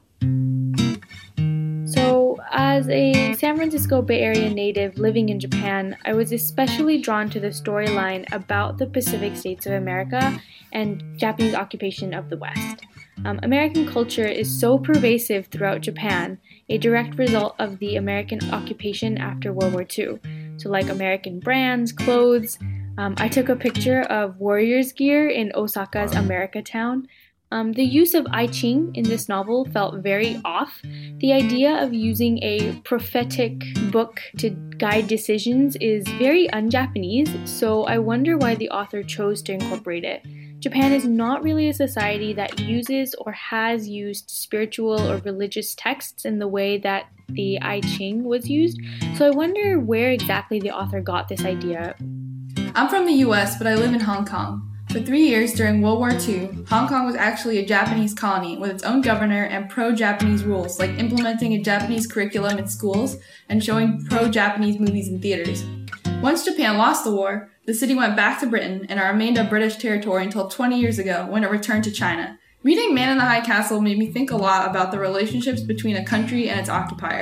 Speaker 6: So, as a San Francisco Bay Area native living in Japan, I was especially drawn to the storyline about the Pacific states of America and Japanese occupation of the West. Um, American culture is so pervasive throughout Japan, a direct result of the American occupation after World War Two. So, like American brands, clothes. Um, I took a picture of Warriors gear in Osaka's America Town. Um, the use of I Ching in this novel felt very off. The idea of using a prophetic book to guide decisions is very un-Japanese, so I wonder why the author chose to incorporate it. Japan is not really a society that uses or has used spiritual or religious texts in the way that the I Ching was used, so I wonder where exactly the author got this idea.
Speaker 18: I'm from the U S, but I live in Hong Kong. For three years during World War Two, Hong Kong was actually a Japanese colony with its own governor and pro-Japanese rules, like implementing a Japanese curriculum in schools and showing pro-Japanese movies in theaters. Once Japan lost the war, the city went back to Britain and it remained a British territory until twenty years ago when it returned to China. Reading Man in the High Castle made me think a lot about the relationships between a country and its occupier.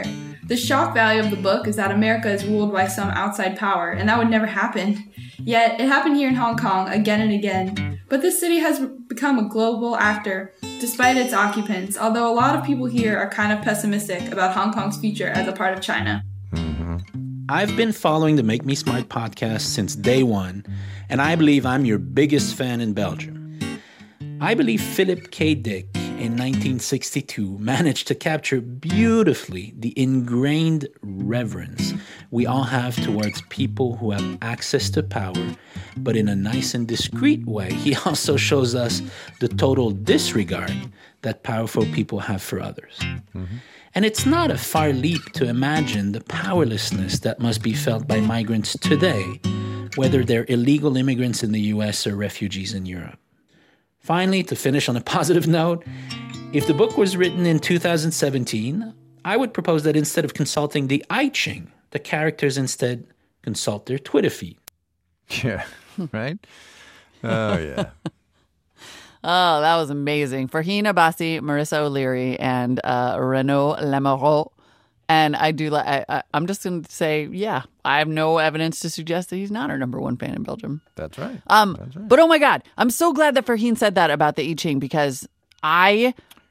Speaker 18: The shock value of the book is that America is ruled by some outside power, and that would never happen. Yet, it happened here in Hong Kong again and again. But this city has become a global actor, despite its occupants, although a lot of people here are kind of pessimistic about Hong Kong's future as a part of China.
Speaker 4: I've been following the Make Me Smart podcast since day one, and I believe I'm your biggest fan in Belgium. I believe Philip K. Dick in nineteen sixty-two managed to capture beautifully the ingrained reverence we all have towards people who have access to power, but in a nice and discreet way, he also shows us the total disregard that powerful people have for others. Mm-hmm. And it's not a far leap to imagine the powerlessness that must be felt by migrants today, whether they're illegal immigrants in the U S or refugees in Europe. Finally, to finish on a positive note, if the book was written in two thousand seventeen, I would propose that instead of consulting the I Ching, the characters instead consult their Twitter feed.
Speaker 1: Yeah, right? Oh, yeah.
Speaker 2: Oh, that was amazing. Farheen Abbasi, Marissa O'Leary, and uh, Renaud Lamoureux. And I do like, I, I, I'm just going to say, yeah, I have no evidence to suggest that he's not our number one fan in Belgium.
Speaker 1: That's right.
Speaker 2: Um,
Speaker 1: That's right.
Speaker 2: But oh my God, I'm so glad that Farheen said that about the I Ching, because I,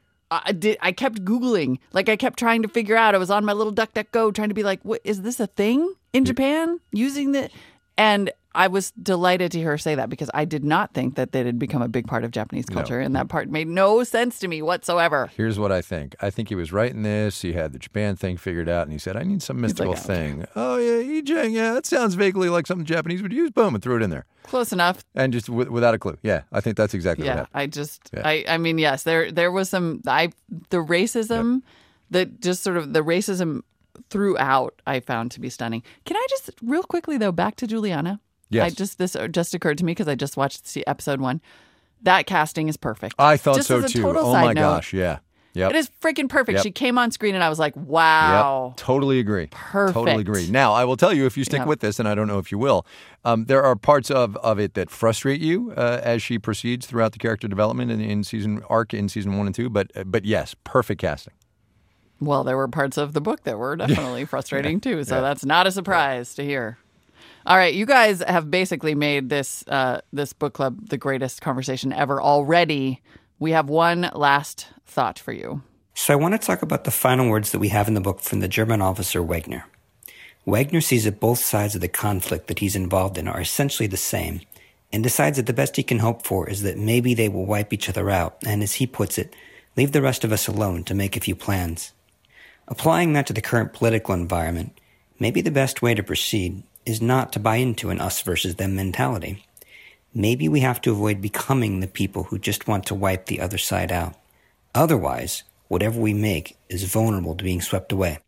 Speaker 2: I did. I kept Googling, like I kept trying to figure out. I was on my little DuckDuckGo trying to be like, what, is this a thing in Japan using the, and I was delighted to hear her say that, because I did not think that that had become a big part of Japanese culture. No. And that part made no sense to me whatsoever.
Speaker 1: Here's what I think. I think he was writing this. He had the Japan thing figured out, and he said, I need some mystical like, thing. Okay. Oh, yeah, I Ching. Yeah, that sounds vaguely like something Japanese would use. Boom, and threw it in there.
Speaker 2: Close enough.
Speaker 1: And just w- without a clue. Yeah, I think that's exactly
Speaker 2: yeah,
Speaker 1: what happened.
Speaker 2: I just,
Speaker 1: yeah.
Speaker 2: I, I mean, yes, there there was some, I the racism, yep. the just sort of the racism throughout I found to be stunning. Can I just, real quickly, though, back to Juliana?
Speaker 1: Yes.
Speaker 2: I just this just occurred to me because I just watched episode one. That casting is perfect.
Speaker 1: I thought
Speaker 2: just
Speaker 1: so
Speaker 2: as a
Speaker 1: too.
Speaker 2: Total
Speaker 1: Oh
Speaker 2: side
Speaker 1: my
Speaker 2: note,
Speaker 1: gosh, yeah. Yep.
Speaker 2: It is freaking perfect.
Speaker 1: Yep.
Speaker 2: She came on screen and I was like, wow.
Speaker 1: Yep. Totally agree.
Speaker 2: Perfect.
Speaker 1: Totally agree. Now, I will tell you, if you stick
Speaker 2: yeah.
Speaker 1: with this, and I don't know if you will, um, there are parts of, of it that frustrate you uh, as she proceeds throughout the character development in, in season arc in season one and two. But but yes, perfect casting.
Speaker 2: Well, there were parts of the book that were definitely frustrating too. So yeah. that's not a surprise to hear. All right, you guys have basically made this uh, this book club the greatest conversation ever already. We have one last thought for you.
Speaker 19: So I want to talk about the final words that we have in the book from the German officer Wegner. Wegner sees that both sides of the conflict that he's involved in are essentially the same, and decides that the best he can hope for is that maybe they will wipe each other out, and as he puts it, leave the rest of us alone to make a few plans. Applying that to the current political environment, maybe the best way to proceed is not to buy into an us versus them mentality. Maybe we have to avoid becoming the people who just want to wipe the other side out. Otherwise, whatever we make is vulnerable to being swept away.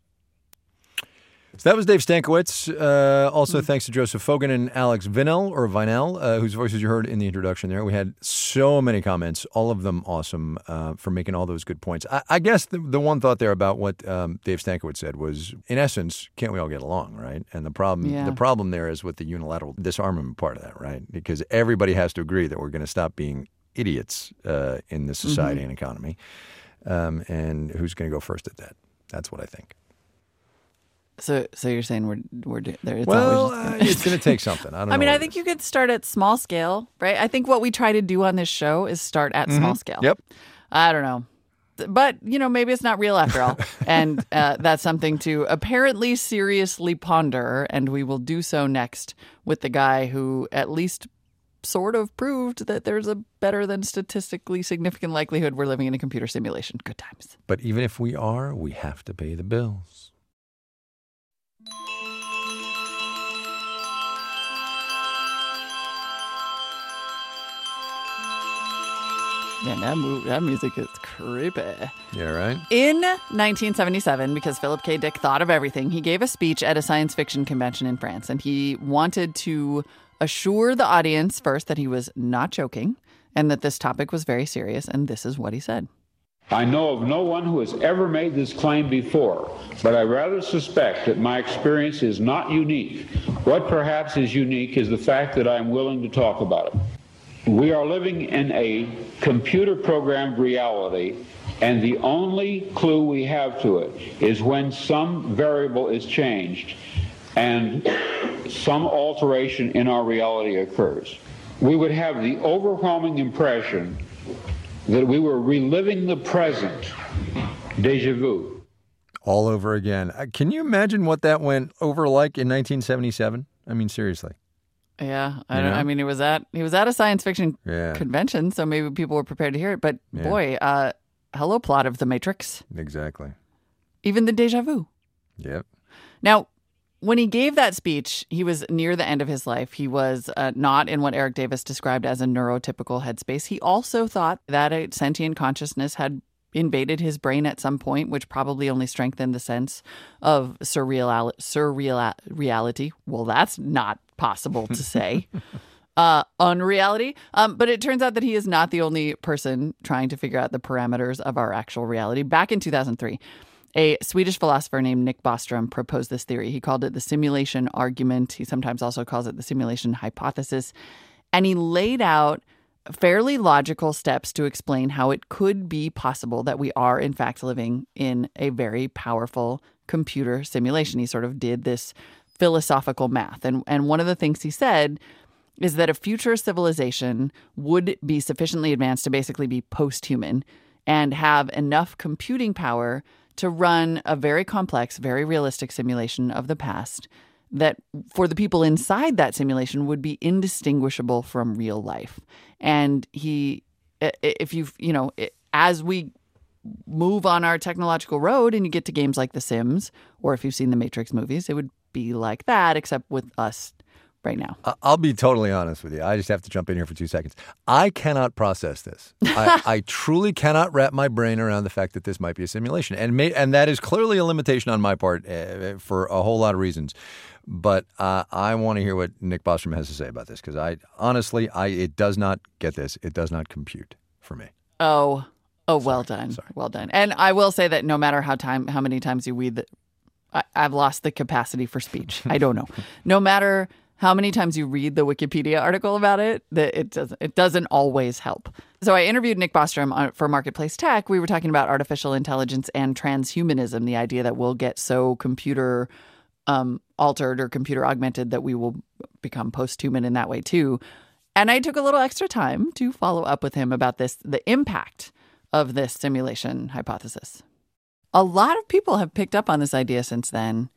Speaker 1: So that was Dave Stankiewicz. Uh, also, mm-hmm. thanks to Joseph Fogan and Alex Vinell, or Vinell, uh, whose voices you heard in the introduction there. We had so many comments, all of them awesome, uh, for making all those good points. I, I guess the, the one thought there about what um, Dave Stankiewicz said was, in essence, can't we all get along, right? And the problem,
Speaker 2: yeah.
Speaker 1: the problem there is with the unilateral disarmament part of that, right? Because everybody has to agree that we're going to stop being idiots uh, in this society mm-hmm. and economy. Um, and who's going to go first at that? That's what I think.
Speaker 2: So, so you're saying we're we're there? It's
Speaker 1: well,
Speaker 2: gonna...
Speaker 1: uh, it's going to take something. I don't.
Speaker 2: I
Speaker 1: know
Speaker 2: mean, I think you could start at small scale, right? I think what we try to do on this show is start at mm-hmm. small scale.
Speaker 1: Yep.
Speaker 2: I don't know, but you know, maybe it's not real after all, and uh, that's something to apparently seriously ponder. And we will do so next with the guy who at least sort of proved that there's a better than statistically significant likelihood we're living in a computer simulation. Good times.
Speaker 1: But even if we are, we have to pay the bills.
Speaker 2: Man, that, mu- that music is creepy.
Speaker 1: Yeah, right?
Speaker 2: In nineteen seventy-seven, because Philip K. Dick thought of everything, he gave a speech at a science fiction convention in France. And he wanted to assure the audience first that he was not joking and that this topic was very serious. And this is what he said.
Speaker 20: I know of no one who has ever made this claim before, but I rather suspect that my experience is not unique. What perhaps is unique is the fact that I'm willing to talk about it. We are living in a computer-programmed reality, and the only clue we have to it is when some variable is changed and some alteration in our reality occurs. We would have the overwhelming impression that we were reliving the present, déjà vu.
Speaker 1: All over again. Uh, Can you imagine what that went over like in nineteen seventy-seven? I mean, seriously.
Speaker 2: Yeah, I,
Speaker 1: You
Speaker 2: don't,
Speaker 1: know?
Speaker 2: I mean, it was at he was at a science fiction
Speaker 1: Yeah.
Speaker 2: convention, so maybe people were prepared to hear it. But
Speaker 1: Yeah.
Speaker 2: boy, uh, hello, plot of The Matrix.
Speaker 1: Exactly.
Speaker 2: Even the déjà vu.
Speaker 1: Yep.
Speaker 2: Now, when he gave that speech, he was near the end of his life. He was uh, not in what Eric Davis described as a neurotypical headspace. He also thought that a sentient consciousness had invaded his brain at some point, which probably only strengthened the sense of surreal surreal reality. Well, that's not possible to say. uh, unreality. Um, but it turns out that he is not the only person trying to figure out the parameters of our actual reality. Back in two thousand three, a Swedish philosopher named Nick Bostrom proposed this theory. He called it the simulation argument. He sometimes also calls it the simulation hypothesis. And he laid out fairly logical steps to explain how it could be possible that we are, in fact, living in a very powerful computer simulation. He sort of did this philosophical math. And, and one of the things he said is that a future civilization would be sufficiently advanced to basically be post-human and have enough computing power to run a very complex, very realistic simulation of the past that for the people inside that simulation would be indistinguishable from real life. And he, if you've, you know, as we move on our technological road and you get to games like The Sims, or if you've seen the Matrix movies, it would be like that, except with us right now.
Speaker 1: I- I'll be totally honest with you. I just have to jump in here for two seconds. I cannot process this. I, I truly cannot wrap my brain around the fact that this might be a simulation. And may, and that is clearly a limitation on my part uh, for a whole lot of reasons. But uh, I want to hear what Nick Bostrom has to say about this, because I honestly, I it does not get this. It does not compute for me.
Speaker 2: Oh, oh, well done. Sorry. Well done. And I will say that no matter how time, how many times you read the, I, I've lost the capacity for speech. I don't know. No matter how many times you read the Wikipedia article about it, that it doesn't it doesn't always help. So I interviewed Nick Bostrom on, for Marketplace Tech. We were talking about artificial intelligence and transhumanism, the idea that we'll get so computer um, altered or computer augmented that we will become post-human in that way too. And I took a little extra time to follow up with him about this, the impact of this simulation hypothesis. A lot of people have picked up on this idea since then,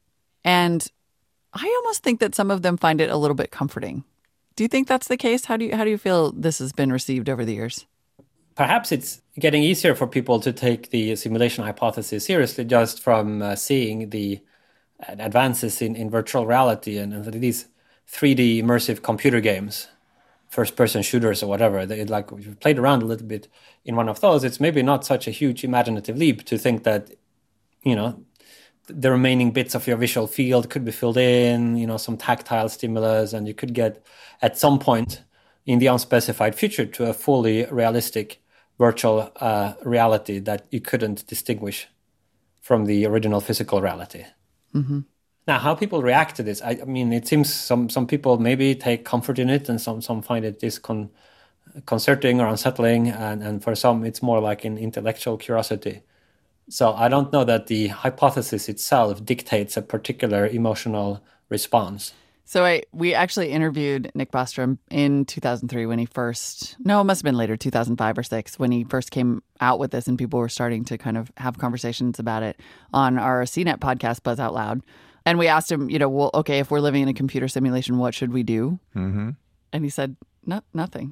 Speaker 2: and I almost think that some of them find it a little bit comforting. Do you think that's the case? How do you how do you feel this has been received over the years?
Speaker 21: Perhaps it's getting easier for people to take the simulation hypothesis seriously just from uh, seeing the advances in, in virtual reality and, and these three D immersive computer games, first-person shooters or whatever. They, like, if you've played around a little bit in one of those, it's maybe not such a huge imaginative leap to think that, you know, the remaining bits of your visual field could be filled in, you know, some tactile stimulus, and you could get at some point in the unspecified future to a fully realistic virtual uh, reality that you couldn't distinguish from the original physical reality.
Speaker 2: Mm-hmm.
Speaker 21: Now, how people react to this, I, I mean, it seems some, some people maybe take comfort in it, and some, some find it disconcerting or unsettling, and, and for some it's more like an intellectual curiosity. So I don't know that the hypothesis itself dictates a particular emotional response.
Speaker 2: So I we actually interviewed Nick Bostrom in two thousand three when he first, no, it must have been later, two thousand five or six, when he first came out with this and people were starting to kind of have conversations about it on our C net podcast, Buzz Out Loud. And we asked him, you know, well, okay, if we're living in a computer simulation, what should we do?
Speaker 1: Mm-hmm.
Speaker 2: And he said, no, nothing.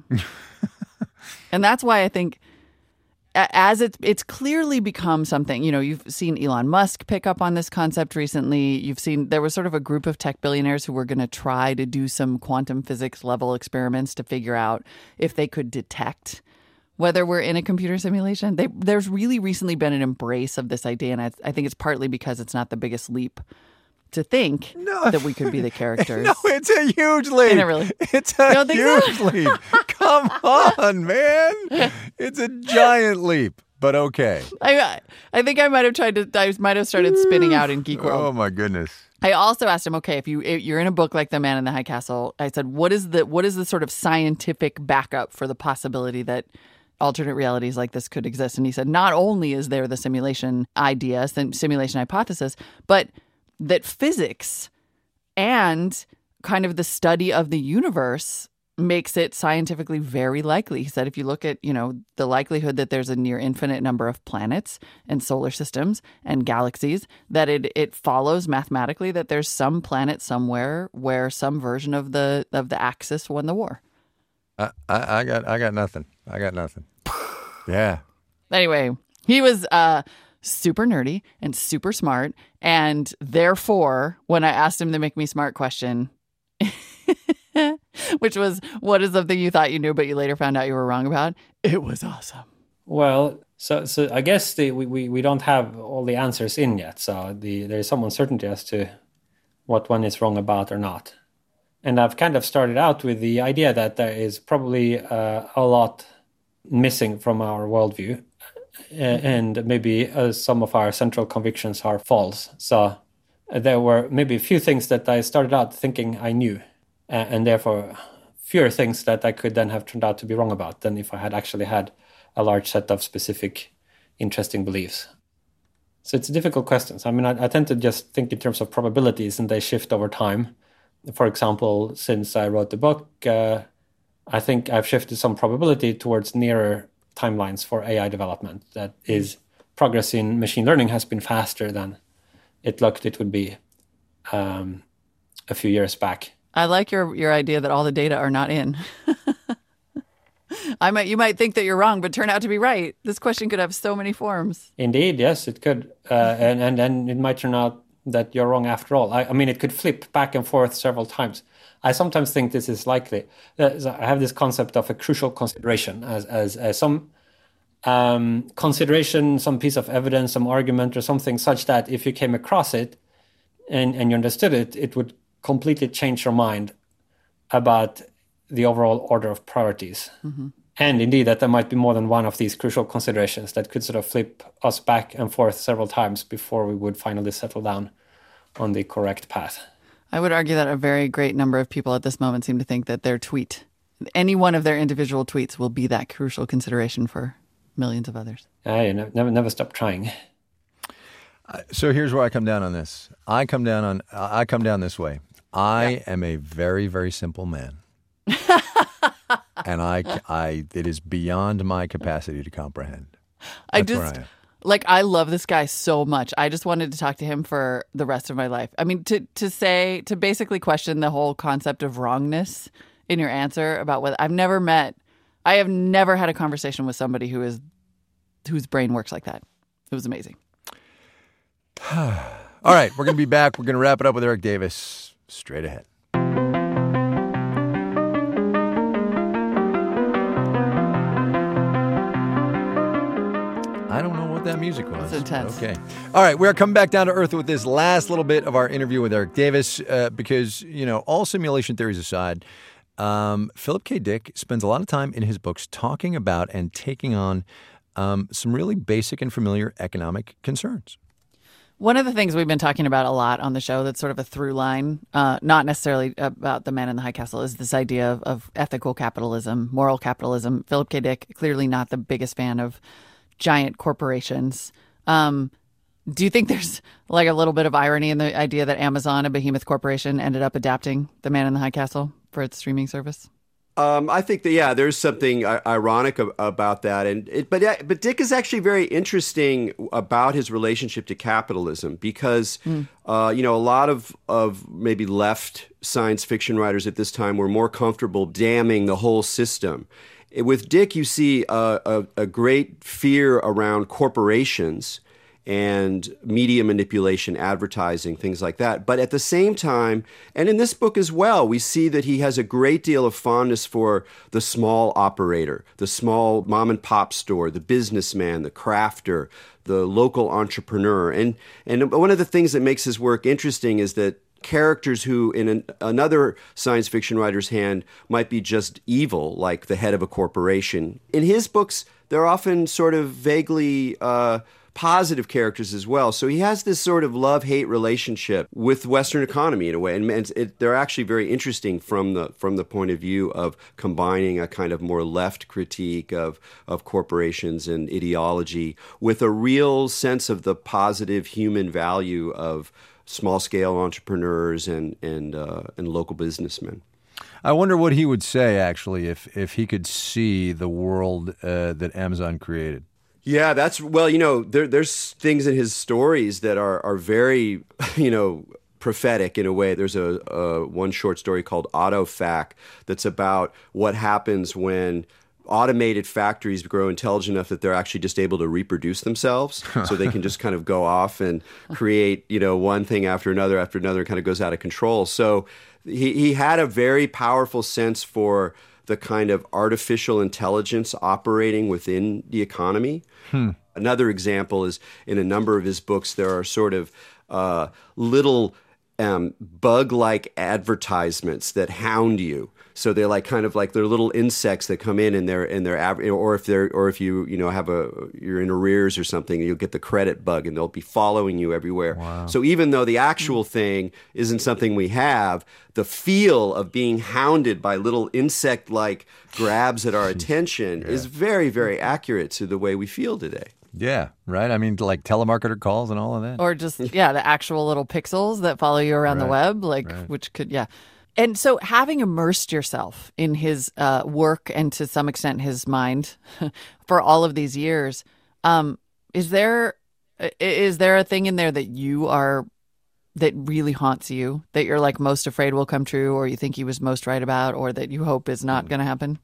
Speaker 2: And that's why I think as it's it's clearly become something, you know, you've seen Elon Musk pick up on this concept recently. You've seen there was sort of a group of tech billionaires who were going to try to do some quantum physics level experiments to figure out if they could detect whether we're in a computer simulation. They, there's really recently been an embrace of this idea, and I, I think it's partly because it's not the biggest leap to think
Speaker 1: no.
Speaker 2: that we could be the characters.
Speaker 1: No, it's a huge leap.
Speaker 2: Isn't it really?
Speaker 1: It's a huge
Speaker 2: so?
Speaker 1: leap. Come on, man. It's a giant leap, but okay.
Speaker 2: I I think I might have tried to, I might have started spinning out in Geek World.
Speaker 1: Oh, my goodness.
Speaker 2: I also asked him, okay, if you if you're in a book like The Man in the High Castle, I said, what is the what is the sort of scientific backup for the possibility that alternate realities like this could exist? And he said, not only is there the simulation idea, sim- simulation hypothesis, but that physics and kind of the study of the universe makes it scientifically very likely. He said, if you look at, you know, the likelihood that there's a near infinite number of planets and solar systems and galaxies, that it it follows mathematically that there's some planet somewhere where some version of the of the Axis won the war.
Speaker 1: I, I, I got I got nothing. I got nothing. Yeah.
Speaker 2: Anyway, he was uh, super nerdy and super smart, and therefore, when I asked him the Make Me Smart question, which was, what is something you thought you knew but you later found out you were wrong about? It was awesome.
Speaker 21: Well, so so I guess the, we, we, we don't have all the answers in yet. So the there's some uncertainty as to what one is wrong about or not. And I've kind of started out with the idea that there is probably uh, a lot missing from our worldview. And maybe uh, some of our central convictions are false. So uh, there were maybe a few things that I started out thinking I knew. And therefore, fewer things that I could then have turned out to be wrong about than if I had actually had a large set of specific, interesting beliefs. So it's a difficult question. I mean, I, I tend to just think in terms of probabilities, and they shift over time. For example, since I wrote the book, uh, I think I've shifted some probability towards nearer timelines for A I development. That is, progress in machine learning has been faster than it looked it would be um, a few years back.
Speaker 2: I like your your idea that all the data are not in. I might you might think that you're wrong, but turn out to be right. This question could have so many forms.
Speaker 21: Indeed, yes, it could, uh, and and and it might turn out that you're wrong after all. I, I mean, it could flip back and forth several times. I sometimes think this is likely. Uh, so I have this concept of a crucial consideration as as, as some um, consideration, some piece of evidence, some argument, or something such that if you came across it and and you understood it, it would completely change your mind about the overall order of priorities. Mm-hmm. And indeed, that there might be more than one of these crucial considerations that could sort of flip us back and forth several times before we would finally settle down on the correct path.
Speaker 2: I would argue that a very great number of people at this moment seem to think that their tweet, any one of their individual tweets, will be that crucial consideration for millions of others.
Speaker 21: Yeah, you never, never, never stop trying.
Speaker 1: Uh, so here's where I come down on this. I come down on. I come down this way. I yeah. am a very, very simple man. And I, I, it is beyond my capacity to comprehend. That's
Speaker 2: I just,
Speaker 1: where I am.
Speaker 2: like, I love this guy so much. I just wanted to talk to him for the rest of my life. I mean, to, to say, to basically question the whole concept of wrongness in your answer about whether, I've never met, I have never had a conversation with somebody who is, whose brain works like that. It was amazing.
Speaker 1: All right, we're going to be back. We're going to wrap it up with Eric Davis straight ahead. I don't know what that music was.
Speaker 2: It's intense.
Speaker 1: Okay. All right. We're coming back down to earth with this last little bit of our interview with Eric Davis uh, because, you know, all simulation theories aside, um, Philip K. Dick spends a lot of time in his books talking about and taking on um, some really basic and familiar economic concerns.
Speaker 2: One of the things we've been talking about a lot on the show that's sort of a through line, uh, not necessarily about The Man in the High Castle, is this idea of, of ethical capitalism, moral capitalism. Philip K. Dick, clearly not the biggest fan of giant corporations. Um, do you think there's like a little bit of irony in the idea that Amazon, a behemoth corporation, ended up adapting The Man in the High Castle for its streaming service?
Speaker 9: Um, I think that, yeah, there's something ironic about that. And it, but but Dick is actually very interesting about his relationship to capitalism because, mm. uh, you know, a lot of, of maybe left science fiction writers at this time were more comfortable damning the whole system. With Dick, you see a, a, a great fear around corporations and media manipulation, advertising, things like that. But at the same time, and in this book as well, we see that he has a great deal of fondness for the small operator, the small mom and pop store, the businessman, the crafter, the local entrepreneur. And, and one of the things that makes his work interesting is that characters who in an, another science fiction writer's hand might be just evil, like the head of a corporation. In his books, they're often sort of vaguely uh, positive characters as well. So he has this sort of love-hate relationship with Western economy in a way, and, and it, they're actually very interesting from the from the point of view of combining a kind of more left critique of of corporations and ideology with a real sense of the positive human value of small-scale entrepreneurs and and uh, and local businessmen.
Speaker 1: I wonder what he would say, actually, if if he could see the world uh, that Amazon created.
Speaker 9: Yeah, that's, well, you know, there, there's things in his stories that are, are very, you know, prophetic in a way. There's a, a one short story called Autofac that's about what happens when automated factories grow intelligent enough that they're actually just able to reproduce themselves. So they can just kind of go off and create, you know, one thing after another after another, kind of goes out of control. So he, he had a very powerful sense for the kind of artificial intelligence operating within the economy. Hmm. Another example is in a number of his books, there are sort of uh, little um, bug-like advertisements that hound you. So they're like kind of like they're little insects that come in and they're and they're av- or if they're or if you you know have a you're in arrears or something, you'll get the credit bug and they'll be following you everywhere.
Speaker 1: Wow.
Speaker 9: So even though the actual thing isn't something we have, the feel of being hounded by little insect-like grabs at our attention yeah. is very, very accurate to the way we feel today.
Speaker 1: Yeah, right. I mean, like telemarketer calls and all of that.
Speaker 2: Or just, yeah, the actual little pixels that follow you around
Speaker 1: right.
Speaker 2: the web, like, right. which could, yeah. And so having immersed yourself in his uh, work and to some extent his mind for all of these years, um, is there is there a thing in there that you are, that really haunts you, that you're like most afraid will come true, or you think he was most right about, or that you hope is not going to happen?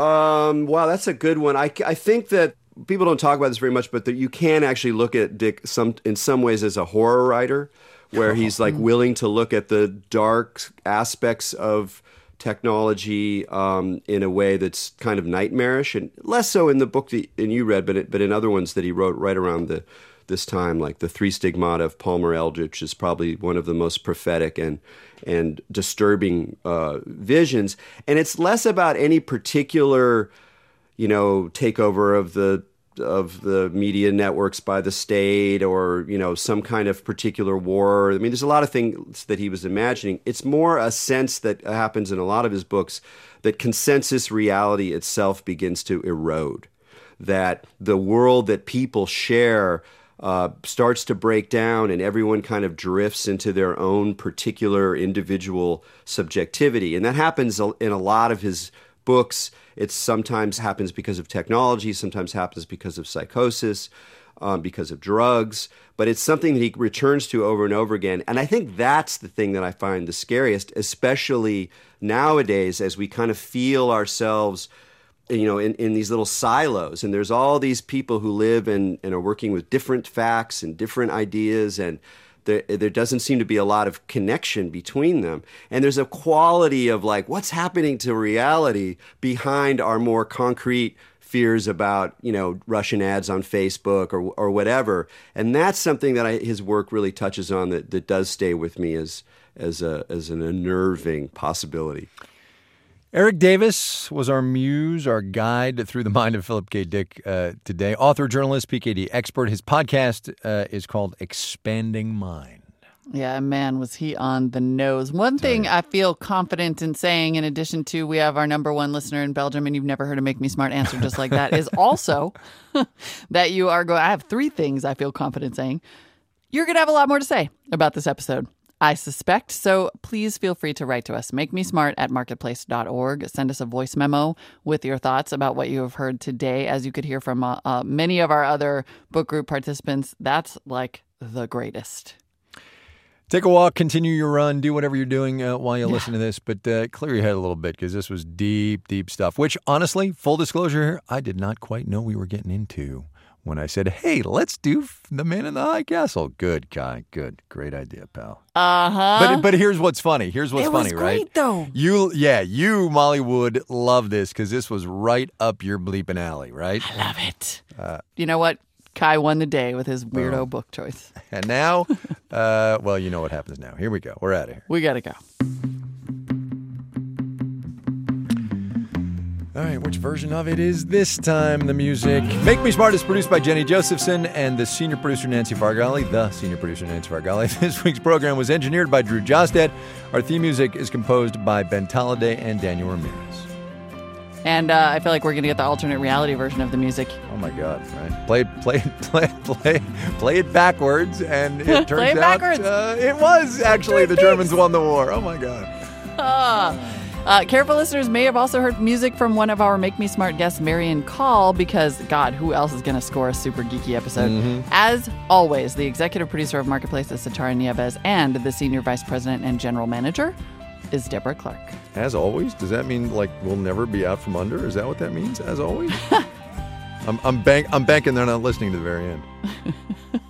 Speaker 9: Um, wow, that's a good one. I, I think that people don't talk about this very much, but that you can actually look at Dick some in some ways as a horror writer, where he's like willing to look at the dark aspects of technology um, in a way that's kind of nightmarish, and less so in the book that and you read, but it, but in other ones that he wrote right around the this time, like The Three Stigmata of Palmer Eldritch is probably one of the most prophetic and and disturbing uh, visions. And it's less about any particular, you know, takeover of the of the media networks by the state, or, you know, some kind of particular war. I mean, there's a lot of things that he was imagining. It's more a sense that happens in a lot of his books that consensus reality itself begins to erode, that the world that people share uh, starts to break down and everyone kind of drifts into their own particular individual subjectivity. And that happens in a lot of his books. It sometimes happens because of technology, sometimes happens because of psychosis, um, because of drugs, but it's something that he returns to over and over again. And I think that's the thing that I find the scariest, especially nowadays as we kind of feel ourselves, you know, in, in these little silos. And there's all these people who live and, and are working with different facts and different ideas, and There, there doesn't seem to be a lot of connection between them. And there's a quality of like, what's happening to reality behind our more concrete fears about, you know, Russian ads on Facebook or or whatever. And that's something that I, his work really touches on that, that does stay with me as, as, a, as an unnerving possibility.
Speaker 1: Eric Davis was our muse, our guide through the mind of Philip K. Dick uh, today. Author, journalist, P K D expert. His podcast uh, is called Expanding Mind.
Speaker 2: Yeah, man, was he on the nose. One thing I feel confident in saying, in addition to we have our number one listener in Belgium, and you've never heard a Make Me Smart answer just like that, is also that you are going, I have three things I feel confident saying. You're going to have a lot more to say about this episode, I suspect. So please feel free to write to us. Make me smart at marketplace dot org. Send us a voice memo with your thoughts about what you have heard today. As you could hear from uh, uh, many of our other book group participants, that's like the greatest.
Speaker 1: Take a walk, continue your run, do whatever you're doing uh, while you yeah. listen to this, but uh, clear your head a little bit, because this was deep, deep stuff, which honestly, full disclosure here, I did not quite know we were getting into when I said, hey, let's do The Man in the High Castle. Good, Kai. Good. Great idea, pal.
Speaker 2: Uh-huh.
Speaker 1: But but here's what's funny. Here's what's
Speaker 2: it
Speaker 1: funny,
Speaker 2: was
Speaker 1: right?
Speaker 2: Great, though.
Speaker 1: You, yeah, you, Molly, would love this, because this was right up your bleeping alley, right?
Speaker 2: I love it.
Speaker 1: Uh,
Speaker 2: you know what? Kai won the day with his weirdo
Speaker 1: oh.
Speaker 2: book choice.
Speaker 1: And now, uh, well, you know what happens now. Here we go. We're out of here.
Speaker 2: We got to go.
Speaker 1: All right, which version of it is this time? The music. Make Me Smart is produced by Jenny Josephson and the senior producer Nancy Fargali. The senior producer Nancy Fargali. This week's program was engineered by Drew Jostad. Our theme music is composed by Ben Talladay and Daniel Ramirez.
Speaker 2: And uh, I feel like we're going to get the alternate reality version of the music.
Speaker 1: Oh my God! Right? Play it, play it, play it, play it, play it backwards, and it turns
Speaker 2: play it
Speaker 1: out
Speaker 2: backwards.
Speaker 1: Uh, it was actually the Germans won the war. Oh my God!
Speaker 2: Ah. Uh, careful listeners may have also heard music from one of our Make Me Smart guests, Marion Call, because, God, who else is going to score a super geeky episode? Mm-hmm. As always, the executive producer of Marketplace is Satara Nieves, and the senior vice president and general manager is Deborah Clark.
Speaker 1: As always? Does that mean, like, we'll never be out from under? Is that what that means, as always? I'm, I'm, bank, I'm banking they're not listening to the very end.